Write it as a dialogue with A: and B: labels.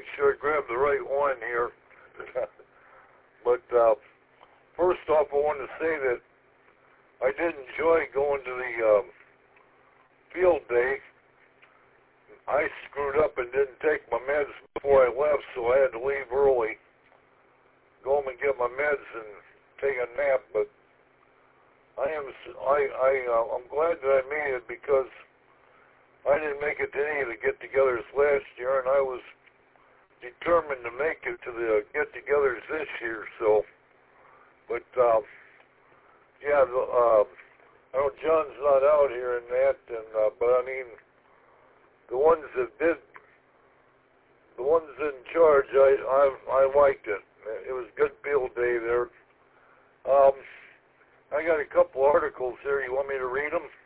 A: make sure I grab the right one here. But first off, I want to say that I did enjoy going to the field day. I screwed up and didn't take my meds before I left, so I had to leave early, go home and get my meds and take a nap. But I'm glad that I made it, because I didn't make it to any of the get-togethers last year, and I was determined to make it to the get-togethers this year. So, but yeah, I know John's not out here in that, and but I mean, the ones in charge, I liked it. It was a good field day there. I got a couple articles here. You want me to read them?